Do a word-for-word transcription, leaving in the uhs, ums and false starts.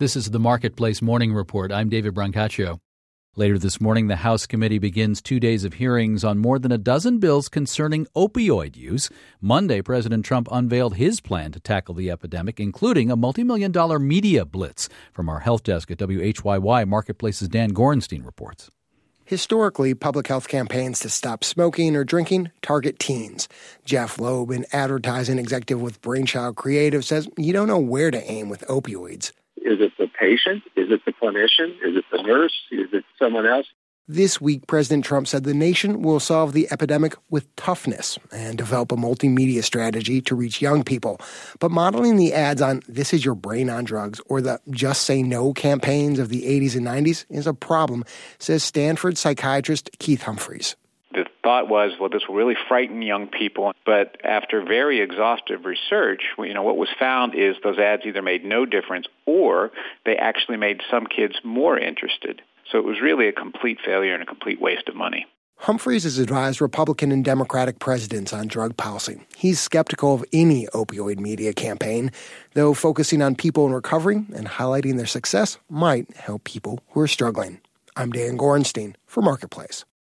This is the Marketplace Morning Report. I'm David Brancaccio. Later this morning, the House committee begins two days of hearings on more than a dozen bills concerning opioid use. Monday, President Trump unveiled his plan to tackle the epidemic, including a multi-million dollar media blitz. From our health desk at W H Y Y, Marketplace's Dan Gorenstein reports. Historically, public health campaigns to stop smoking or drinking target teens. Jeff Loeb, an advertising executive with Brainchild Creative, says you don't know where to aim with opioids. Is it the patient? Is it the clinician? Is it the nurse? Is it someone else? This week, President Trump said the nation will solve the epidemic with toughness and develop a multimedia strategy to reach young people. But modeling the ads on This Is Your Brain on Drugs or the Just Say No campaigns of the eighties and nineties is a problem, says Stanford psychiatrist Keith Humphreys. The thought was, well, this will really frighten young people. But after very exhaustive research, you know, what was found is those ads either made no difference or they actually made some kids more interested. So it was really a complete failure and a complete waste of money. Humphreys has advised Republican and Democratic presidents on drug policy. He's skeptical of any opioid media campaign, though focusing on people in recovery and highlighting their success might help people who are struggling. I'm Dan Gorenstein for Marketplace.